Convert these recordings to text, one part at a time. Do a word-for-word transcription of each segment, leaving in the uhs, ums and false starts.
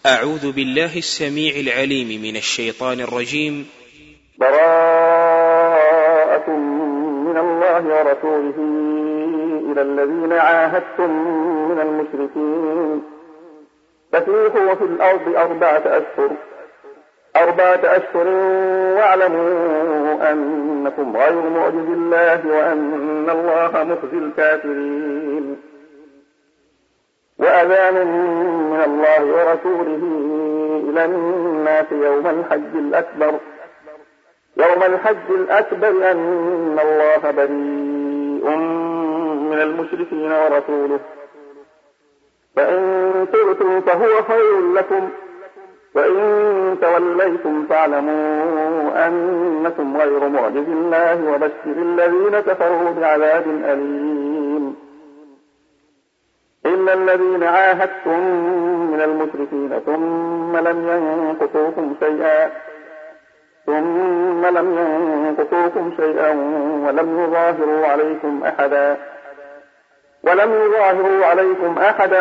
أعوذ بالله السميع العليم من الشيطان الرجيم. براءة من الله ورسوله إلى الذين عاهدتم من المشركين فسيحوا في الأرض أربعة أشهر أربعة أشهر واعلموا أنكم غير معجز الله وأن الله مخزي الكافرين. وأذان من الله ورسوله إلى الناس يوم الحج الأكبر يوم الحج الأكبر أن الله بريء من المشركين ورسوله فإن تبتم فهو خير لكم وإن توليتم فاعلموا أنكم غير معجز الله وبشر الذين كفروا بعذاب أليم. إلا الذين عاهدتم من المشركين ثم لم ينقصوكم شيئا ثم لم ينقصوكم شيئا ولم يظاهروا عليكم أحدا ولم يظاهروا عليكم أحدا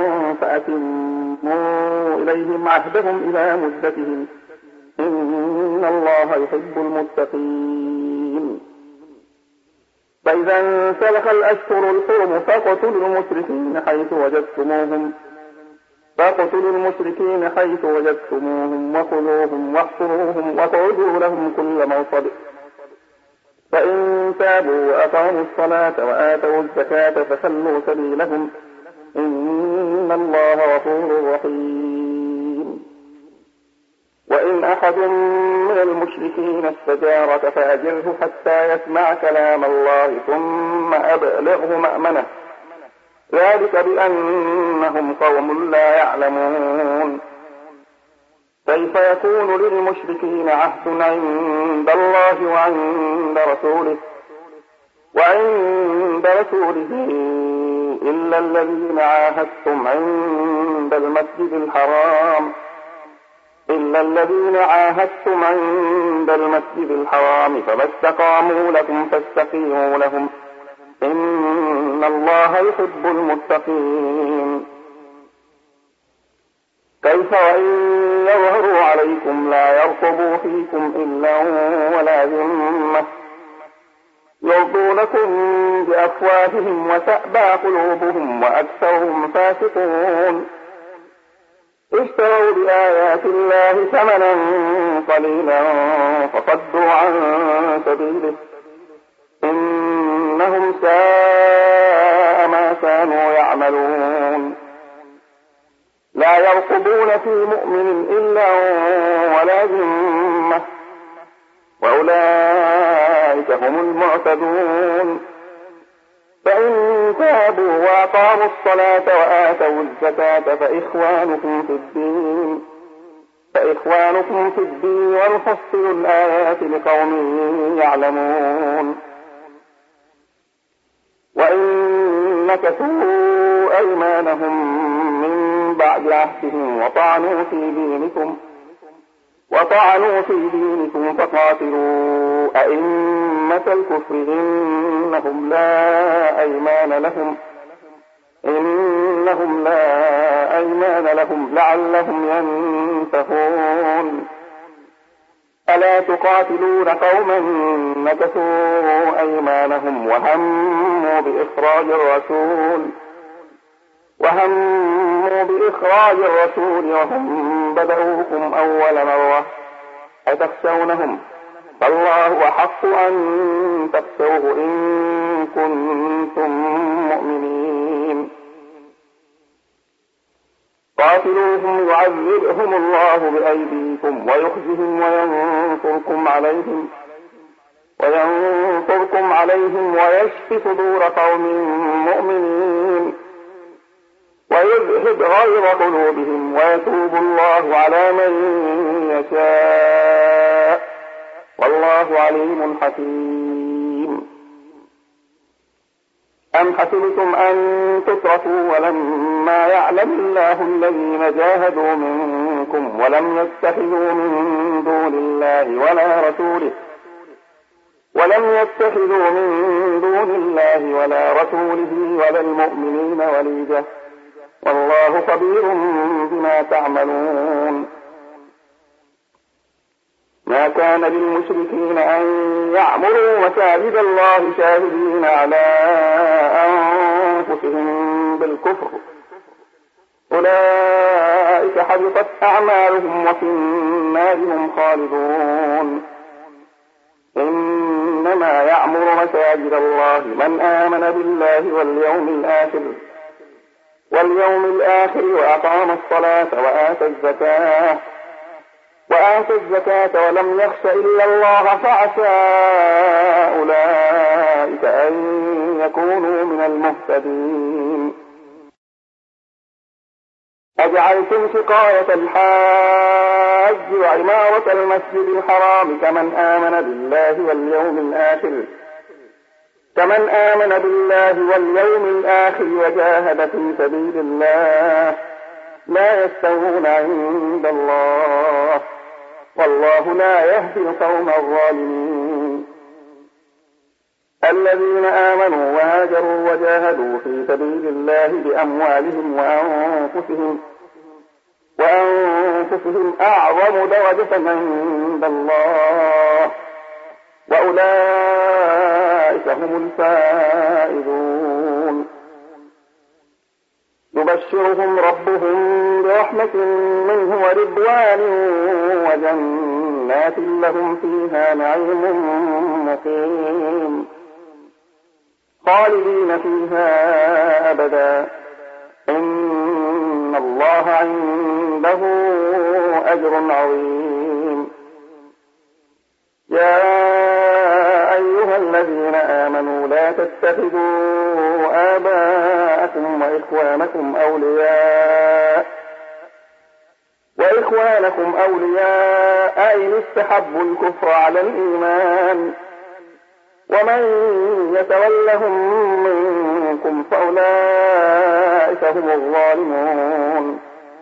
فأتموا إليهم عهدهم إلى مدتهم إن الله يحب المتقين. فإذا انسلخ الأشهر الحرم فاقتلوا المشركين حيث وجدتموهم فاقتلوا المشركين حيث وجدتموهم وخذوهم واحصروهم واقعدوا لهم كل مرصد فإن تابوا وأقاموا الصلاة وآتوا الزكاة فخلوا سبيلهم إن الله غفور رحيم. وإن أحد من المشركين استجارك فأجره حتى يسمع كلام الله ثم أبلغه مأمنه ذلك بأنهم قوم لا يعلمون. كيف يكون للمشركين عهد عند الله وعند رسوله وعند رسوله إلا الذين عاهدتم عند المسجد الحرام إلا الذين عاهدتم عند المسجد الحرام فما استقاموا لكم فاستقيموا لهم إن الله يحب المتقين. كيف وإن يظهروا عليكم لا يرقبوا فيكم إلا ولا ذمة يرضونكم بأفواههم وتأبى قلوبهم وأكثرهم فاسقون. اشتروا بآيات الله ثمنا قليلا فصدوا عن سبيله إنهم ساء ما كانوا يعملون. لا يرقبون في مؤمن إلا ولا ذمة وأولئك هم المعتدون. فإن تابوا وأقاموا الصلاة وآتوا الزكاة فإخوانكم في الدين فإخوانكم في الدين ونفصل الآيات لقوم يعلمون. وإن نكثوا أيمانهم من بعد عهدهم وطعنوا في دينكم وطعنوا في دينكم فقاتلوا أئمة الكفر إنهم لا أيمان لهم إنهم لا أيمان لهم لعلهم ينتهون. ألا تقاتلون قوما نكثوا أيمانهم وهموا بإخراج الرسول وهموا بإخراج الرسول وهم بدأوكم أول مرة أتخشونهم فالله أحق أن تخشوه إن كنتم مؤمنين. قاتلوهم يعذبهم الله بأيديكم ويخزهم وينصركم عليهم وينصركم عليهم ويشفي صدور قوم مؤمنين ويذهب غيظ قلوبهم ويتوب الله على من يشاء والله عليم حكيم. أم حسبتم أن تتركوا ولما يعلم الله الذين جاهدوا منكم ولم يتخذوا من دون الله ولا رسوله ولم يتخذوا من دون الله ولا رسوله ولا المؤمنين وليجة والله خبير بما تعملون. ما كان للمشركين أن يعمروا مساجد الله شاهدين على أنفسهم بالكفر، أولئك حبطت أعمالهم وفي النار هم خالدون. إنما يعمر مساجد الله من آمن بالله واليوم الآخر واليوم الآخر وأقام الصلاة وآتى الزكاة وآتى الزكاة ولم يخش إلا الله فعسى أولئك أن يكونوا من المهتدين. أجعلتم سقاية الحاج وعمارة المسجد الحرام كمن آمن بالله واليوم الآخر كمن آمن بالله واليوم الآخر وجاهد في سبيل الله لا يستوون عند الله والله لا يهدي القوم الظالمين. الذين آمنوا وهاجروا وجاهدوا في سبيل الله بأموالهم وأنفسهم وأنفسهم أعظم درجة عند الله وأولئك هم الفائزون. يبشرهم ربهم برحمة منه ورضوان وجنات لهم فيها نعيم مقيم خالدين فيها أبدا إن الله عنده أجر عظيم. يا أيها الذين آمنوا لا تتخذوا آباءكم وإخوانكم أولياء وإخوانكم أولياء إن استحبوا الكفر على الإيمان ومن يتولهم منكم فأولئك هم الظالمون.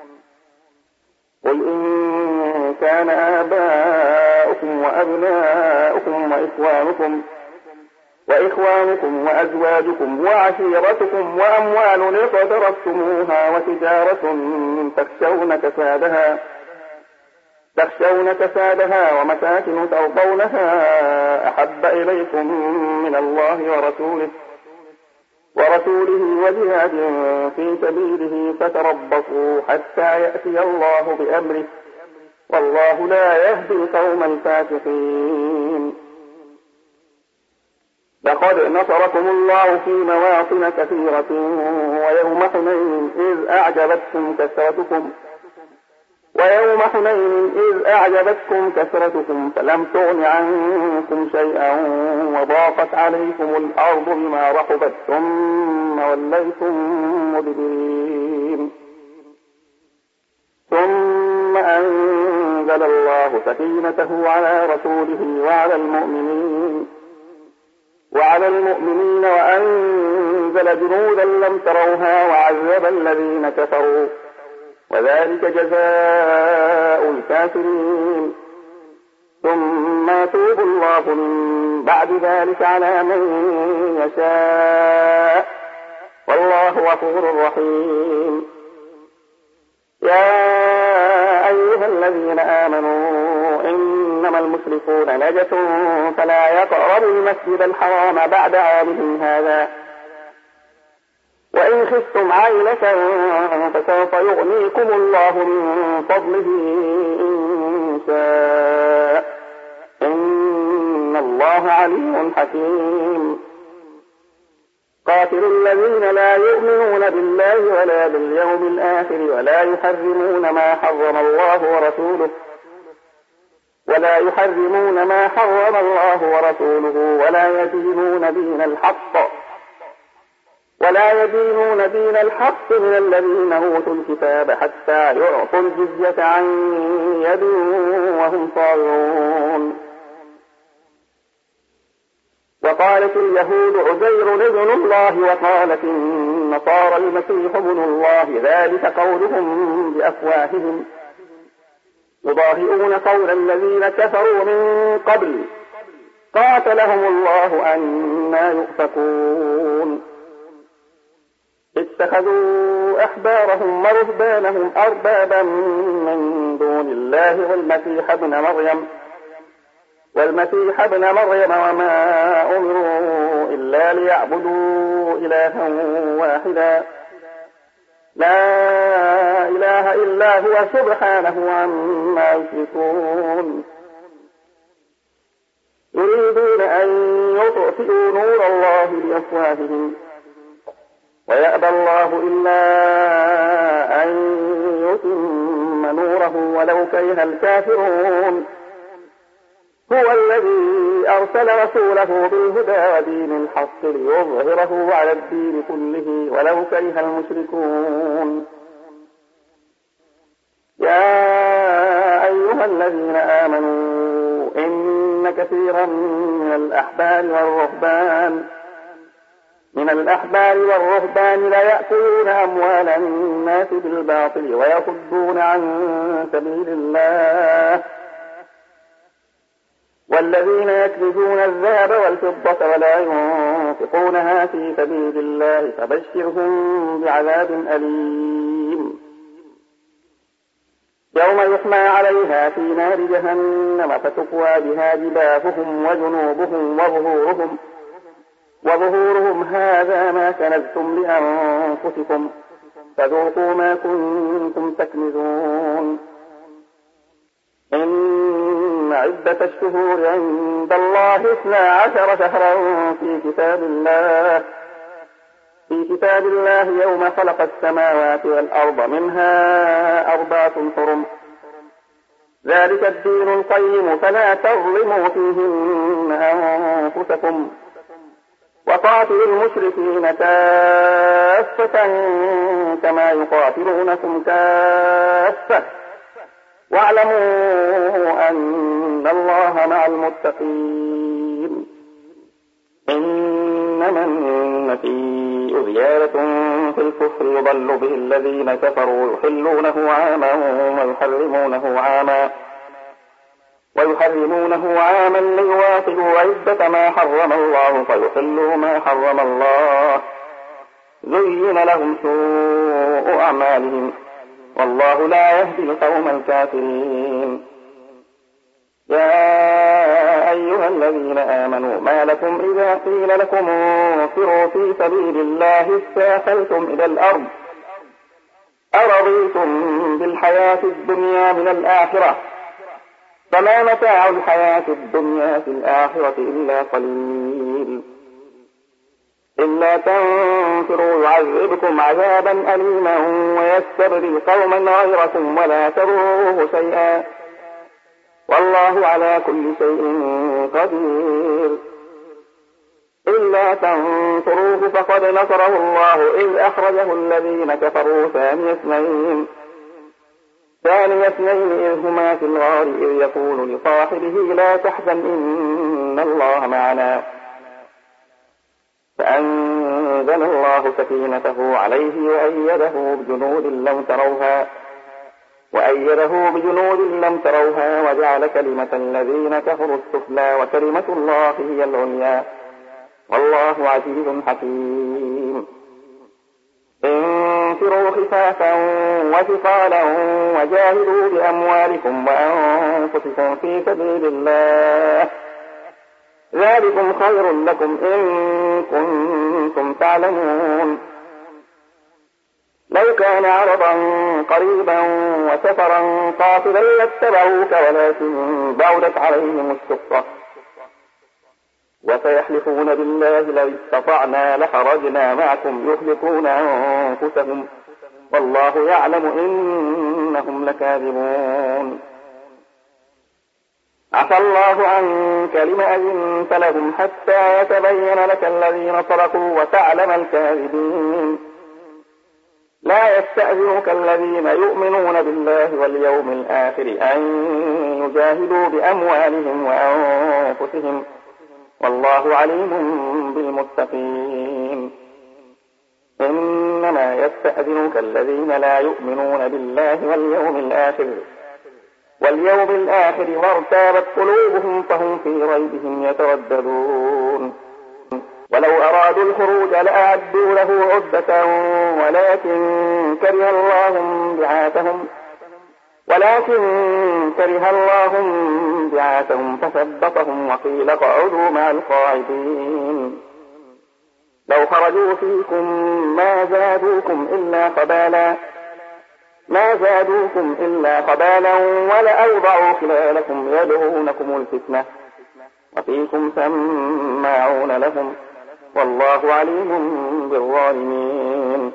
قل إن كان آباؤكم وأبناؤكم وإخوانكم وإخوانكم وأزواجكم وعشيرتكم وأموال اقترفتموها وتجارة تخشون كسادها تخشون كسادها ومساكن ترضونها أحب إليكم من الله ورسوله ورسوله وجهاد في سبيله فتربصوا حتى يأتي الله بأمره والله لا يهدي القوم الفاسقين. لقد نصركم الله في مواطن كثيرة ويوم حنين إذ أعجبتكم كثرتكم ويوم حنين إذ أعجبتكم كثرتكم فلم تغن عنكم شيئا وضاقت عليكم الأرض بما رحبت ثم وليتم مدبرين. ثم أنزل الله سكينته على رسوله وعلى المؤمنين وعلى المؤمنين وأنزل جنودا لم تروها وعذب الذين كفروا وذلك جزاء الكافرين. ثم يتوب الله من بعد ذلك على من يشاء والله غفور رحيم. يا أيها الذين آمنوا إنما المشركون نجس فلا يقربوا المسجد الحرام بعد عامهم هذا وإن خفتم عيلة فسوف يغنيكم الله من فضله إن شاء إن الله عليم حكيم. قاتلوا الذين لا يؤمنون بالله ولا باليوم الآخر ولا يحرمون ما حرم الله ورسوله ولا يحرمون ما حرم الله ورسوله ولا يدينون دين الحق ولا يدينون دين الحق من الذين أوتوا الكتاب حتى يعطوا الجزية عن يد وهم صاغرون. وقالت اليهود عزير ابن الله وقالت النصارى المسيح ابن الله ذلك قولهم بأفواههم يضاهئون قول الذين كفروا من قبل قاتلهم الله أنى يؤفكون. اتخذوا أحبارهم ورهبانهم أربابا من دون الله والمسيح ابن مريم والمسيح ابن مريم وما أمروا إلا ليعبدوا إلها واحدا لا إله إلا هو سبحانه عما يشركون يريدون أن يطفئوا نور الله بأفواههم ويأبى الله إلا أن يتم نوره ولو كره الكافرون هو الذي أرسل رسوله بالهدى ودين الحق ليظهره على الدين كله ولو كره المشركون يا أيها الذين آمنوا إن كثيرا من الأحبار والرهبان من الأحبار والرهبان لا يأكلون أموال الناس بالباطل ويصدون عن سبيل الله والذين يكنزون الذهب والفضة ولا ينفقونها في سبيل الله فبشرهم بعذاب أليم يوم يحمى عليها في نار جهنم فتكوى بها جباههم وجنوبهم وظهورهم وظهورهم هذا ما كنزتم لأنفسكم فذوقوا ما كنتم تكنزون إن عدة الشهور عند الله اثنا عشر شهرا في كتاب الله في كتاب الله يوم خلق السماوات والأرض منها أربعة حرم ذلك الدين القيم فلا تظلموا فيهن أنفسكم وقاتلوا المشركين كافة كما يقاتلونكم كافة واعلموا أن الله مع المتقين إنما النسيء زيادة في الكفر يضل به الذين كفروا يحلونه عاما ويحرمونه عاما ويحرمونه عاما ليواصلوا عدة ما حرم الله فيحلوا ما حرم الله زين لهم سوء أعمالهم والله لا يهدي القوم الكافرين يا أيها الذين آمنوا ما لكم إذا قيل لكم انفروا في سبيل الله استاثلتم إلى الأرض أرضيتم بالحياة الدنيا من الآخرة فما متاع الحياة الدنيا في الآخرة إلا قليل إلا تنفروا يعذبكم عذابا أليما ويستبدل قوما غيركم ولا تضروه شيئا والله على كل شيء قدير إلا تنصروه فقد نصره الله إذ أخرجه الذين كفروا ثاني اثنين ثاني اثنين إذ هما في الغار إذ يقول لصاحبه لا تحزن إن الله معنا فأنزل الله سكينته عليه وأيده بجنود لم تروها وأيده بجنود لم تروها وجعل كلمة الذين كفروا السفلى وكلمة الله هي العليا والله عزيز حكيم انفروا خفافا وثقالا وجاهدوا بأموالكم وأنفسكم في سبيل الله ذلكم خير لكم إن كنتم تعلمون لو كان عرضا قريبا وسفرا قاصدا لاتبعوك ولكن بعدت عليهم الشقة وسيحلفون بالله لو استطعنا لخرجنا معكم يهلكون أنفسهم والله يعلم إنهم لكاذبون عفى الله عنك لما أذنت لهم حتى يتبين لك الذين صدقوا وتعلم الكاذبين لا يستأذنك الذين يؤمنون بالله واليوم الآخر أن يجاهدوا بأموالهم وأنفسهم والله عليم بالمتقين إنما يستأذنك الذين لا يؤمنون بالله واليوم الآخر واليوم الآخر وارتابت قلوبهم فهم في ريبهم يترددون ولو أرادوا الخروج لأعدوا له عدة ولكن كره الله بعاثهم ولكن كره الله بعاثهم فثبطهم وقيل اقعدوا مع القاعدين لو خرجوا فيكم ما زادوكم إلا خبالا ما زادوكم إلا خبالا ولأوضعوا خلالكم يبغونكم الفتنة وفيكم سماعون لهم والله عليم بالظالمين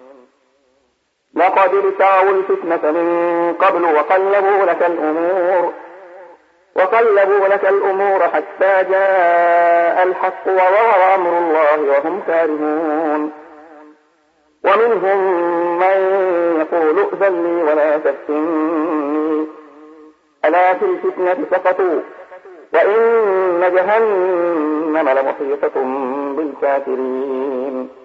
لقد ابتغوا الفتنة من قبل وقلبوا لك الأمور وقلبوا لك الأمور حتى جاء الحق وظهر أمر الله وهم كارهون ومنهم من يقول ائذن لي ولا تفتني ألا في الفتنة سقطوا وإن جهنم لمحيطة بالكافرين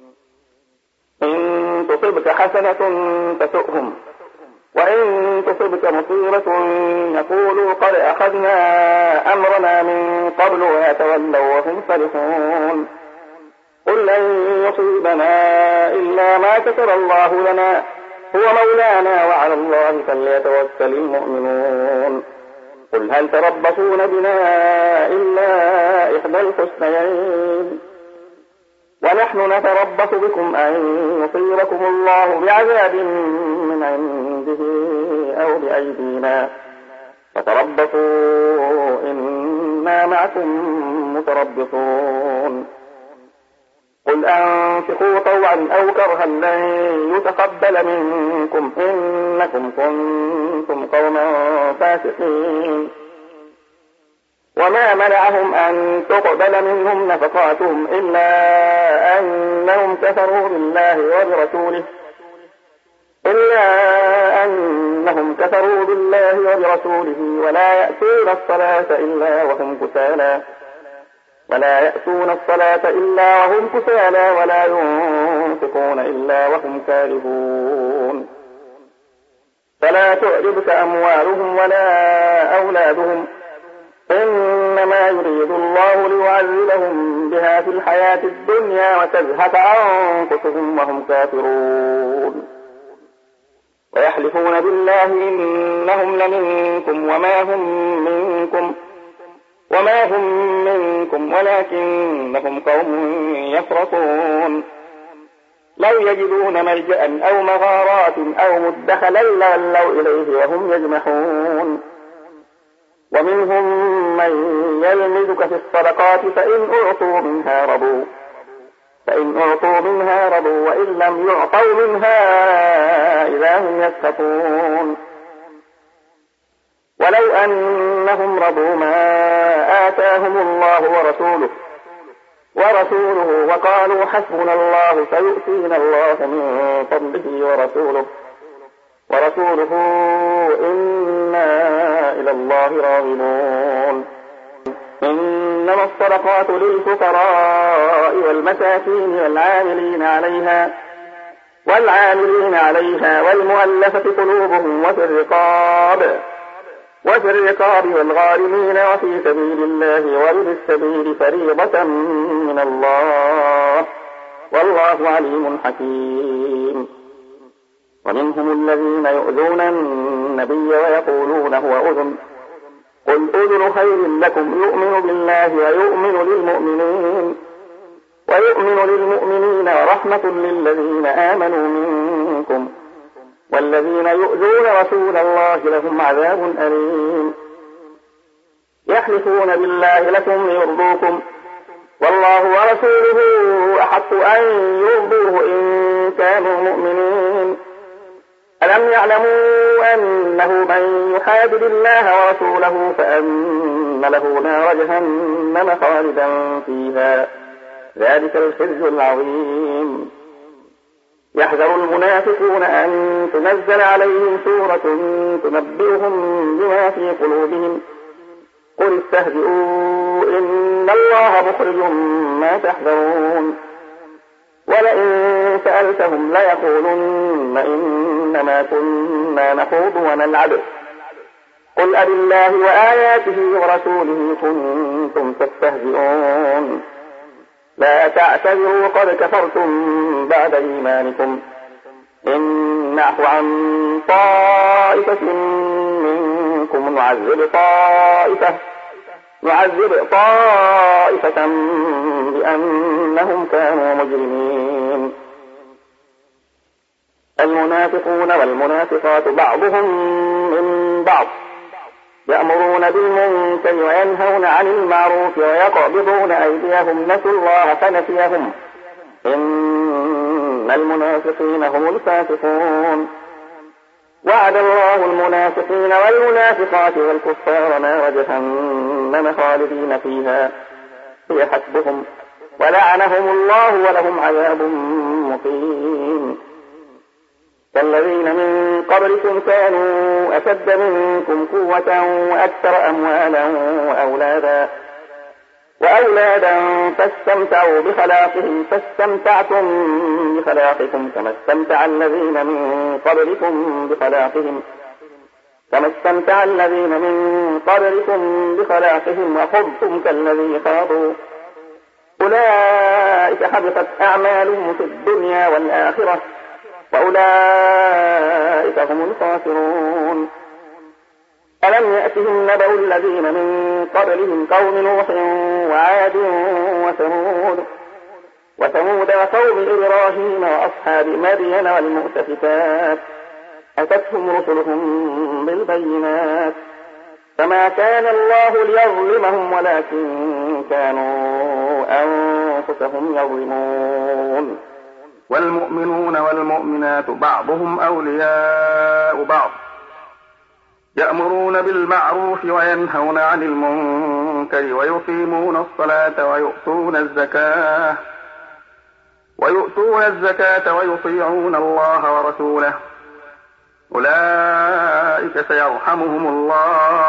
إن تصبك حسنة تسؤهم وإن تصبك مصيبة يقولوا قد أخذنا أمرنا من قبل ويتولوا وهم فرحون قل لن يصيبنا إلا ما كتب الله لنا هو مولانا وعلى الله فليتوكل المؤمنون قل هل تربصون بنا إلا إحدى الحسنيين ونحن نتربص بكم أن يصيبكم الله بعذاب من عنده أو بأيدينا فتربصوا إنا معكم متربصون قل أنفقوا طوعا أو كرها لن يتقبل منكم إنكم كنتم قوما فاسقين وما منعهم أن تقبل منهم نفقاتهم إلا أنهم كفروا بالله وبرسوله إلا أنهم كفروا بالله وبرسوله ولا يأتون الصلاة إلا وهم كسالى ولا يأتون الصلاة إلا وهم كسالى ولا ينفقون إلا وهم كارهون فلا تعجبك أموالهم ولا أولادهم إنما يريد الله ليعذبهم بها في الحياة الدنيا وتزهق أنفسهم وهم كافرون ويحلفون بالله إنهم لمنكم وما هم منكم وما هم منكم ولكنهم قوم يفرقون لو يجدون ملجأ أو مغارات أو مدخلا لولوا إليه وهم يجمحون ومنهم من يلمزك في الصدقات فإن أعطوا منها رضوا فإن أعطوا منها رضوا وإن لم يعطوا منها إذا هم يسخطون ولو أنهم رضوا ما آتاهم الله ورسوله ورسوله وقالوا حسبنا الله سيؤتينا الله من فضله ورسوله ورسوله إنا إلى الله راغبون إنما الصدقات للفقراء والمساكين والعاملين عليها والعاملين عليها والمؤلفة قلوبهم وفي الرقاب وفي الرقاب والغارمين وفي سبيل الله وابن السبيل فريضة من الله والله عليم حكيم ومنهم الذين يؤذون النبي ويقولون هو أذن قل أذن خير لكم يؤمن بالله ويؤمن للمؤمنين ويؤمن للمؤمنين ورحمة للذين آمنوا منكم والذين يؤذون رسول الله لهم عذاب أليم يحلفون بالله لكم ليرضوكم والله ورسوله أحق أن يرضوه إن كانوا مؤمنين ألم يعلموا أنه من يحادد الله ورسوله فأن له نار جهنم خالدا فيها ذلك الخزي العظيم يحذر المنافقون أن تنزل عليهم سورة تنبئهم بما في قلوبهم قل استهزئوا إن الله مخرج ما تحذرون ولئن سألتهم ليقولن إنما كنا نخوض ونلعب قل أبالله وآياته ورسوله كنتم تستهزئون لا تعتذروا قد كفرتم بعد إيمانكم إن نعفو عن طائفة منكم نعذب طائفة نعذب طائفة بأنهم كانوا مجرمين. المنافقون والمنافقات بعضهم من بعض يأمرون بالمنكر وينهون عن المعروف ويقبضون أيديهم نسوا الله فنسيهم إن المنافقين هم الفاسقون. وعد الله المنافقين والمنافقات والكفار نار جهنم خالدين فيها هي حسبهم ولعنهم الله ولهم عذاب مقيم. كالذين من قبلكم كانوا أشد منكم قوة وأكثر أموالا وأولادا وأولادا فاستمتعوا بخلاقهم فاستمتعتم بخلاقكم كما استمتع الذين من قبلكم بخلاقهم كما استمتع الذين من قبلكم بخلاقهم وخضتم كالذي خاضوا أولئك حبطت أعمالهم في الدنيا والآخرة وأولئك هم الخاسرون. ألم يأتهم نبأ الذين من قبلهم قوم نوح وعاد وثمود وثمود وقوم إبراهيم وأصحاب مدين والمؤتفكات أتتهم رسلهم بالبينات فما كان الله ليظلمهم ولكن كانوا أنفسهم يظلمون. والمؤمنون والمؤمنات بعضهم أولياء بعض يأمرون بالمعروف وينهون عن المنكر ويقيمون الصلاة ويؤتون الزكاة ويؤتون الزكاة ويطيعون الله ورسوله أولئك سيرحمهم الله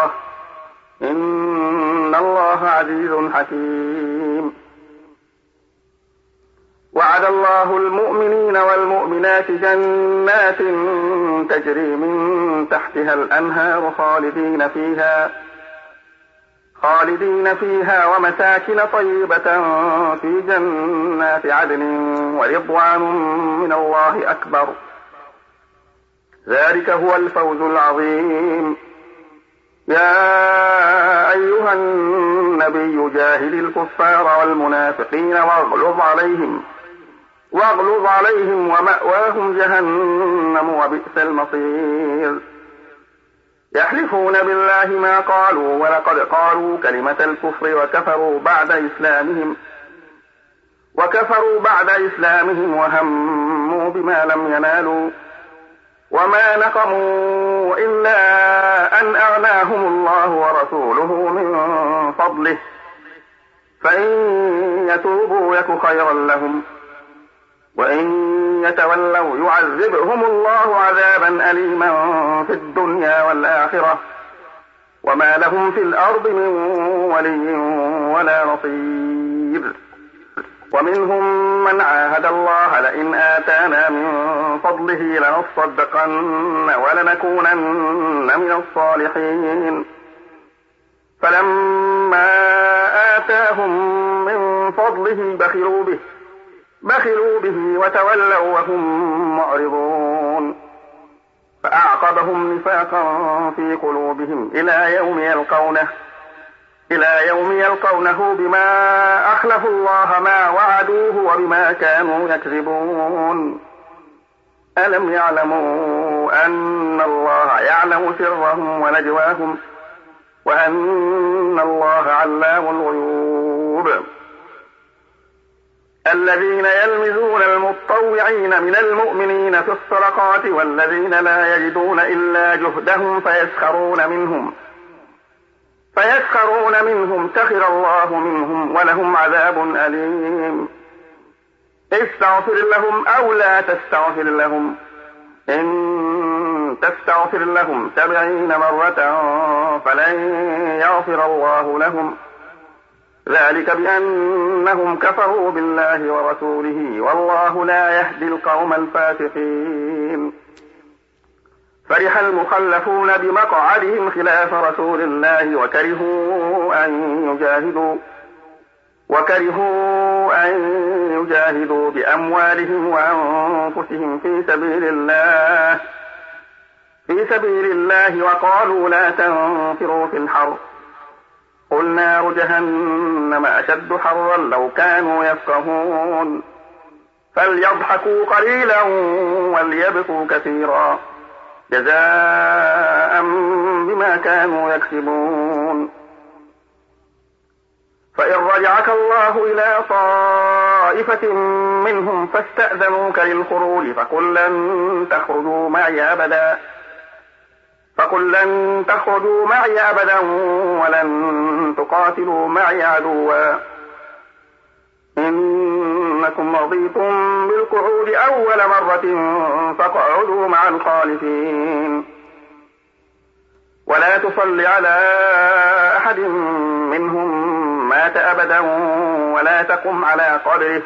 إن الله عزيز حكيم. وعد الله المؤمنين والمؤمنات جنات تجري من تحتها الأنهار خالدين فيها خالدين فيها ومساكن طيبة في جنات عدن ورضوان من الله أكبر ذلك هو الفوز العظيم. يا أيها النبي جاهد الكفار والمنافقين واغلظ عليهم واغلظ عليهم ومأواهم جهنم وبئس المصير. يحلفون بالله ما قالوا ولقد قالوا كلمة الكفر وكفروا بعد إسلامهم وكفروا بعد إسلامهم وهموا بما لم ينالوا وما نقموا إلا أن أغناهم الله ورسوله من فضله فإن يتوبوا يك خيرا لهم وإن يتولوا يعذبهم الله عذابا أليما في الدنيا والآخرة وما لهم في الأرض من ولي ولا نصير. ومنهم من عاهد الله لئن آتانا من فضله لنصدقن ولنكونن من الصالحين فلما آتاهم من فضله بخلوا به بخلوا به وتولوا وهم معرضون فأعقبهم نفاقا في قلوبهم إلى يوم يلقونه إلى يوم يلقونه بما أخلفوا الله ما وعدوه وبما كانوا يكذبون. ألم يعلموا أن الله يعلم سرهم ونجواهم وأن الله علام الغيوب. الذين يلمزون المتطوعين من المؤمنين في الصدقات والذين لا يجدون إلا جهدهم فيسخرون منهم فيسخرون منهم سخر الله منهم ولهم عذاب أليم. استغفر لهم أو لا تستغفر لهم إن تستغفر لهم سبعين مرة فلن يغفر الله لهم ذلك بأنهم كفروا بالله ورسوله والله لا يهدي القوم الفاسقين. فرح المخلفون بمقعدهم خلاف رسول الله وكرهوا أن يجاهدوا وكرهوا أن يجاهدوا بأموالهم وأنفسهم في سبيل الله في سبيل الله وقالوا لا تنفروا في الحر قل نار جهنم أشد حرا لو كانوا يفقهون فليضحكوا قليلا وليبكوا كثيرا جزاء بما كانوا يكسبون فإن رجعك الله إلى طائفة منهم فاستأذنوك للخروج فقل لن تخرجوا معي أبدا فقل لن تخرجوا معي أبدا ولن تقاتلوا معي عدوا إنكم رضيتم بالقعود أول مرة فاقعدوا مع الخالفين ولا تصل على أحد منهم مات أبدا ولا تقم على قبره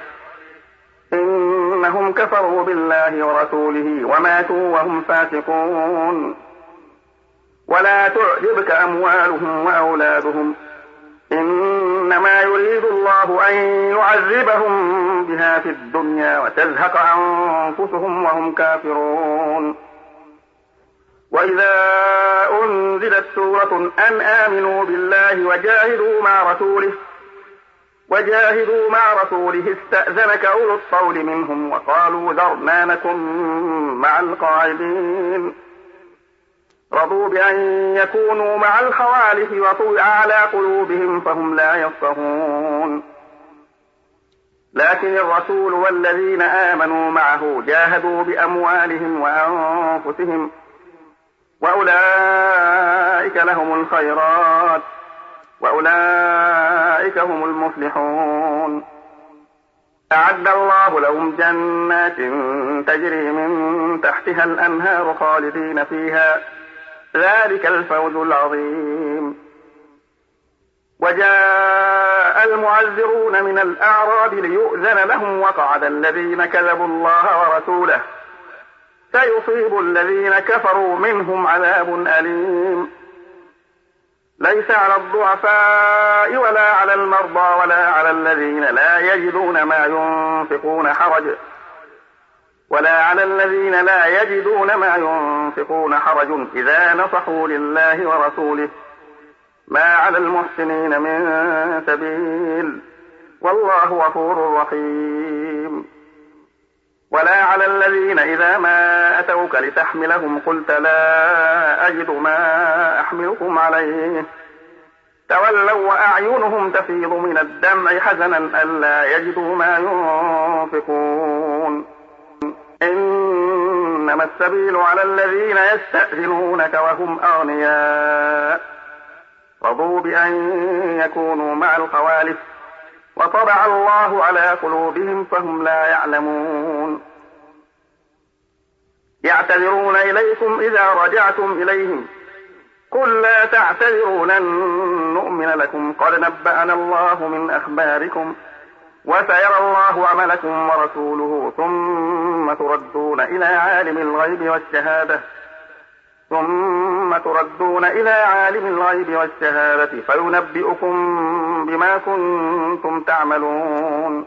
إنهم كفروا بالله ورسوله وماتوا وهم فاسقون ولا تعجبك أموالهم وأولادهم إنما يريد الله أن يعذبهم بها في الدنيا وتزهق أنفسهم وهم كافرون وإذا أنزلت سورة أن آمنوا بالله وجاهدوا مع رسوله وجاهدوا مع رسوله استأذنك أولو الطول منهم وقالوا ذرنا نكن مع القاعدين رضوا بأن يكونوا مع الخوالف وطبع على قلوبهم فهم لا يفقهون لكن الرسول والذين آمنوا معه جاهدوا بأموالهم وأنفسهم وأولئك لهم الخيرات وأولئك هم المفلحون أعد الله لهم جنات تجري من تحتها الأنهار خالدين فيها ذلك الفوز العظيم وجاء المعذرون من الأعراب ليؤذن لهم وقعد الذين كذبوا الله ورسوله سيصيب الذين كفروا منهم عذاب أليم ليس على الضعفاء ولا على المرضى ولا على الذين لا يجدون ما ينفقون حرج ولا على الذين لا يجدون ما ينفقون حرج إذا نصحوا لله ورسوله ما على المحسنين من سبيل والله غفور رحيم ولا على الذين إذا ما أتوك لتحملهم قلت لا أجد ما أحملكم عليه تولوا وأعينهم تفيض من الدمع حزنا ألا يجدوا ما ينفقون إنما السبيل على الذين يستأذنونك وهم أغنياء رضوا بأن يكونوا مع الخوالف وطبع الله على قلوبهم فهم لا يعلمون يعتذرون إليكم إذا رجعتم إليهم قل لا تعتذروا لن نؤمن لكم قد نبأنا الله من أخباركم وسيرى الله عملكم ورسوله ثم تردون إلى عالم الغيب والشهادة ثم تردون إلى عالم الغيب والشهادة فينبئكم بما كنتم تعملون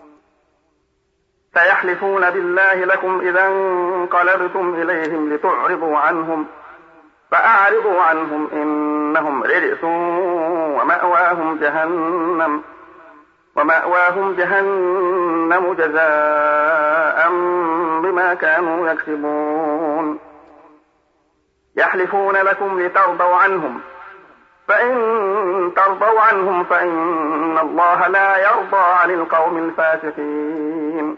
سيحلفون بالله لكم إذا انقلبتم إليهم لتعرضوا عنهم فأعرضوا عنهم إنهم رجس ومأواهم جهنم ومأواهم جهنم جزاء بما كانوا يكسبون يحلفون لكم لترضوا عنهم فإن ترضوا عنهم فإن الله لا يرضى عن القوم الفاسقين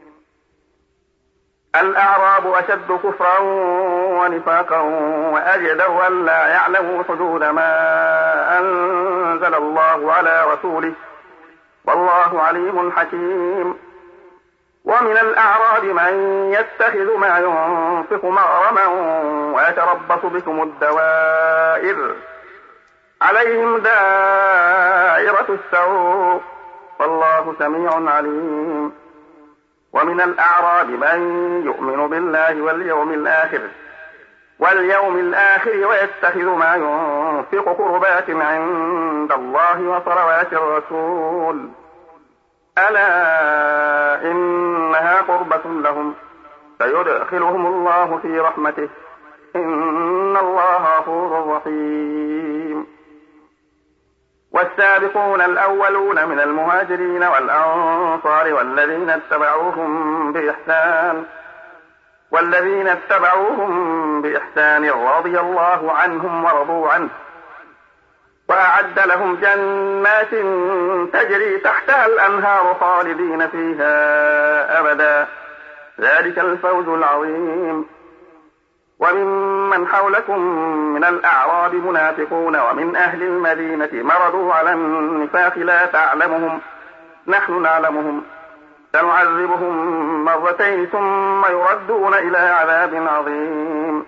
الأعراب أشد كفرا ونفاقا وأجدر أن لا يعلموا حدود ما أنزل الله على رسوله والله عليم حكيم ومن الأعراب من يتخذ ما ينفق مغرما ويتربص بكم الدوائر عليهم دائرة السوء والله سميع عليم ومن الأعراب من يؤمن بالله واليوم الآخر واليوم الآخر ويتخذ ما ينفق قربات عند الله وصلوات الرسول ألا إنها قربة لهم سيدخلهم الله في رحمته إن الله غفور رحيم. والسابقون الأولون من المهاجرين والأنصار والذين اتبعوهم بإحسان والذين اتبعوهم بإحسان رضي الله عنهم ورضوا عنه وأعد لهم جنات تجري تحتها الأنهار خالدين فيها أبدا ذلك الفوز العظيم. وممن حولكم من الأعراب منافقون ومن أهل المدينة مرضوا على النفاق لا تعلمهم نحن نعلمهم سنعذبهم مرتين ثم يردون إلى عذاب عظيم.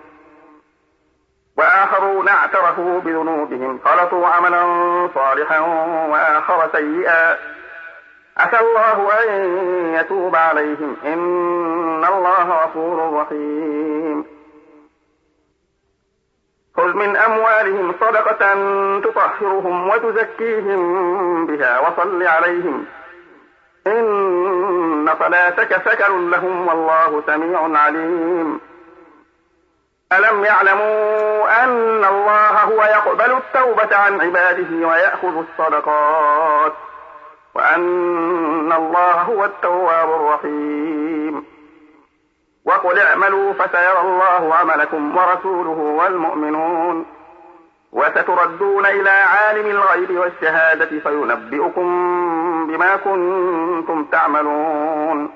وآخرون اعترفوا بذنوبهم خلطوا عملا صالحا وآخر سيئا عسى الله أن يتوب عليهم إن الله غفور رحيم. خذ من أموالهم صدقة تطهرهم وتزكيهم بها وصل عليهم إن صلاتك سكن لهم والله سميع عليم. ألم يعلموا أن الله هو يقبل التوبة عن عباده ويأخذ الصدقات وأن الله هو التواب الرحيم. وقل اعملوا فسيرى الله عملكم ورسوله والمؤمنون وستردون إلى عالم الغيب والشهادة فينبئكم بما كنتم تعملون.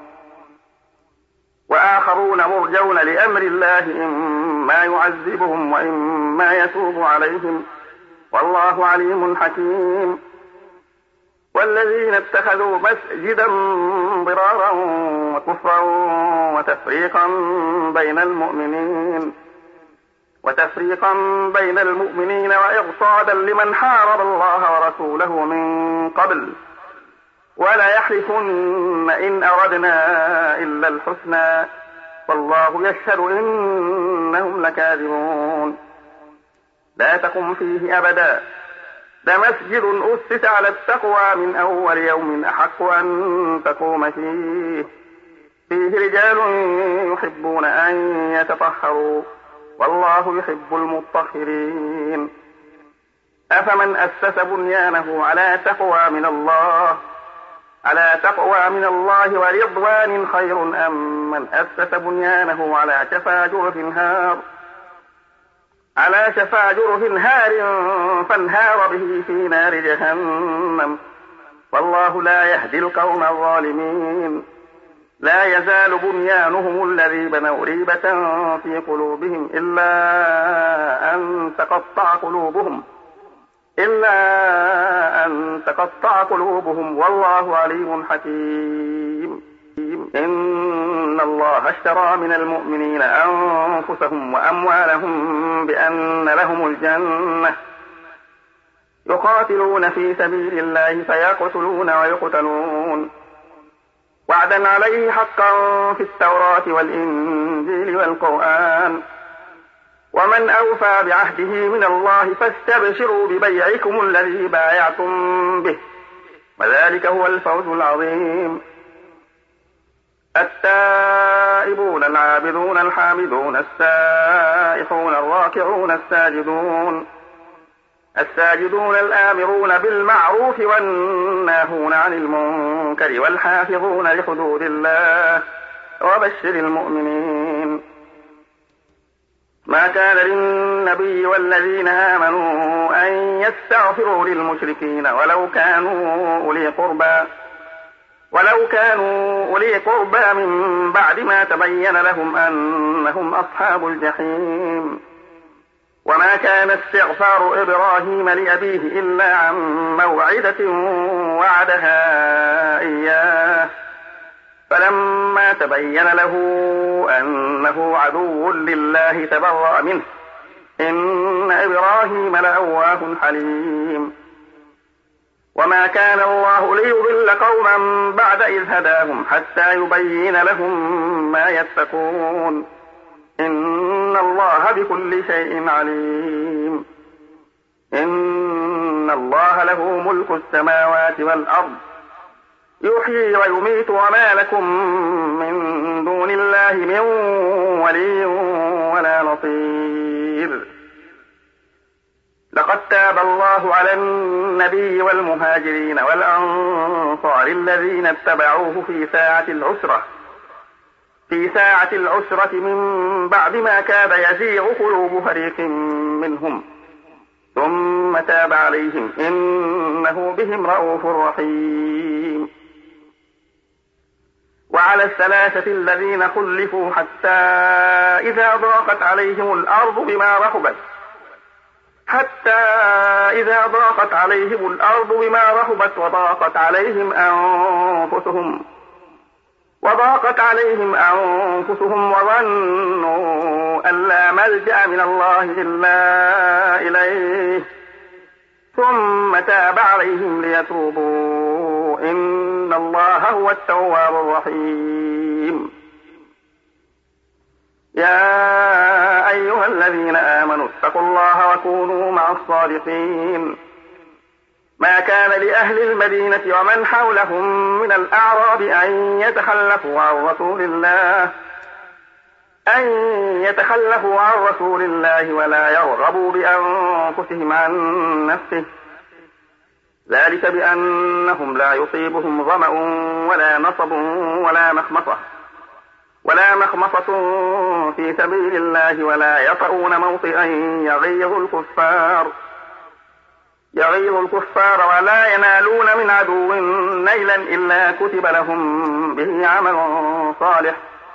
وآخرون مرجون لأمر الله إما يعذبهم وإما يتوب عليهم والله عليم حكيم. والذين اتخذوا مسجدا ضرارا وكفرا وتفريقا بين المؤمنين وتفريقا بين المؤمنين وإرصادا لمن حارب الله ورسوله من قبل ولا يحلفن إن أردنا إلا الحسنى والله يشهد إنهم لكاذبون. لا تقم فيه أبدا لمسجد أسس على التقوى من أول يوم أحق أن تقوم فيه فيه رجال يحبون أن يتطهروا والله يحب المطهرين. أفمن أسس بنيانه على تقوى من الله على تقوى من الله ورضوان خير أم من أسس بنيانه على شفا جرف هار على شفا جرف هار فانهار به في نار جهنم والله لا يهدي القوم الظالمين. لا يزال بنيانهم الذي بنوا ريبة في قلوبهم إلا أن تقطع قلوبهم إلا أن تقطع قلوبهم والله عليم حكيم. إن الله اشترى من المؤمنين أنفسهم وأموالهم بأن لهم الجنة يقاتلون في سبيل الله فيقتلون ويقتلون وعدا عليه حقا في التوراة والإنجيل والقرآن ومن أوفى بعهده من الله فاستبشروا ببيعكم الذي بايعتم به وذلك هو الفوز العظيم. التائبون العابدون الحامدون السائحون الراكعون الساجدون الساجدون الآمرون بالمعروف والناهون عن المنكر والحافظون لحدود الله وبشر المؤمنين. ما كان للنبي والذين آمنوا أن يستغفروا للمشركين ولو كانوا أولي قربى ولو كانوا أولي قربى من بعد ما تبين لهم أنهم أصحاب الجحيم. وما كان استغفار إبراهيم لأبيه إلا عن موعدة وعدها إياه فلما تبين له أنه عدو لله تبرأ منه إن إبراهيم لأواه حليم. وما كان الله ليضل قوما بعد إذ هداهم حتى يبين لهم ما يتقون إن الله بكل شيء عليم. إن الله له ملك السماوات والأرض يحيي ويميت وما لكم من دون الله من ولي ولا نصير. لقد تاب الله على النبي والمهاجرين والأنصار الذين اتبعوه في ساعة العسرة في ساعة العسرة من بعد ما كاد يزيغ قلوب فريق منهم ثم تاب عليهم إنه بهم رءوف رحيم. وعلى الثلاثة الذين خلفوا حتى إذا ضاقت عليهم الأرض بما رحبت حتى إذا ضاقت عليهم الأرض بما رحبت وضاقت عليهم أنفسهم وضاقت عليهم أنفسهم وظنوا أن لا ملجأ من الله إلا إليه ثم تاب عليهم ليتوبوا إن الله هو التواب الرحيم. يا أيها الذين آمنوا اتقوا الله وكونوا مع الصادقين. ما كان لأهل المدينة ومن حولهم من الأعراب أن يتخلفوا عن رسول الله أن يتخلفوا عن رسول الله ولا يرغبوا بأنفسهم عن نفسه ذلك بأنهم لا يصيبهم ظمأ ولا نصب ولا مخمصة ولا مخمصة في سبيل الله ولا يطؤون موطئا يغيظ الكفار يغيظ الكفار ولا ينالون من عدو نيلا إلا كتب لهم به عمل صالح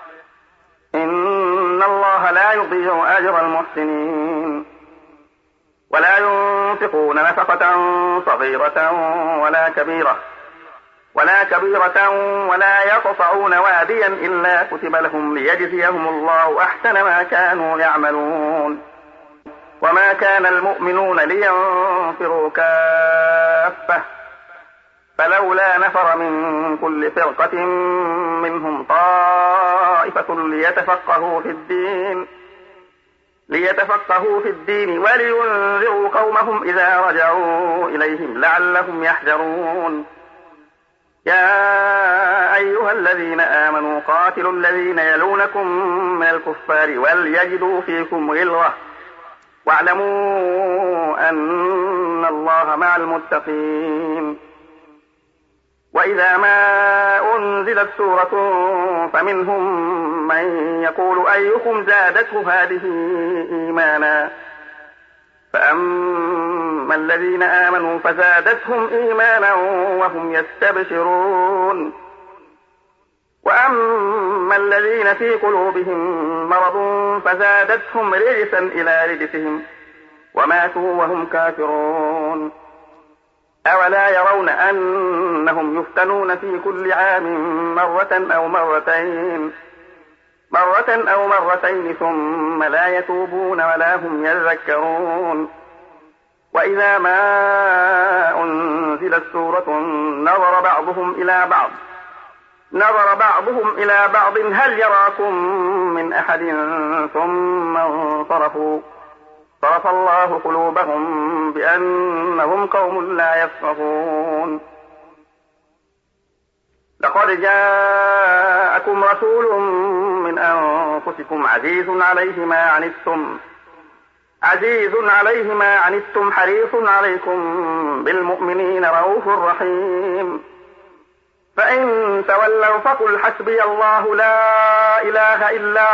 إن الله لا يضيع أجر المحسنين. ولا ينفقون نفقة صغيرة ولا كبيرة ولا كبيرة ولا يقطعون واديا إلا كتب لهم ليجزيهم الله أحسن ما كانوا يعملون. وما كان المؤمنون لينفروا كافة فلولا نفر من كل فرقة منهم طائفة ليتفقهوا في الدين ليتفقهوا في الدين ولينذروا قومهم إذا رجعوا إليهم لعلهم يحذرون. يا أيها الذين آمنوا قاتلوا الذين يلونكم من الكفار وليجدوا فيكم غلظة واعلموا أن الله مع المتقين. وإذا ما أنزلت سورة فمنهم من يقول أيكم زادته هذه إيمانا فأما الذين آمنوا فزادتهم إيمانا وهم يستبشرون وأما الذين في قلوبهم مرض فزادتهم رجسا إلى رجسهم وماتوا وهم كافرون. أولا يرون أنهم يفتنون في كل عام مرة أو مرتين مرة أو مرتين ثم لا يتوبون ولا هم يذكرون. وإذا ما أنزلت سورة نظر بعضهم إلى بعض نظر بعضهم إلى بعض هل يراكم من أحد ثم انصرفوا صرف الله قلوبهم بأنهم قوم لا يفقهون. لقد جاءكم رسول من أنفسكم عزيز عليه ما عنتم عزيز عليه ما عنتم حريص عليكم بالمؤمنين رؤوف رحيم. فإن تولوا فقل حسبي الله لا إله إلا